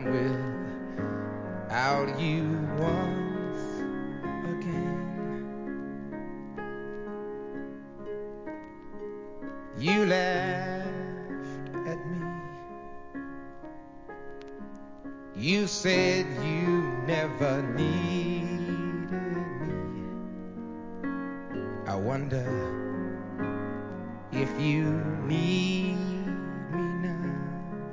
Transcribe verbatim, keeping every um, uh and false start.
time without you once again. You laughed at me. You said you never needed me. I wonder if you need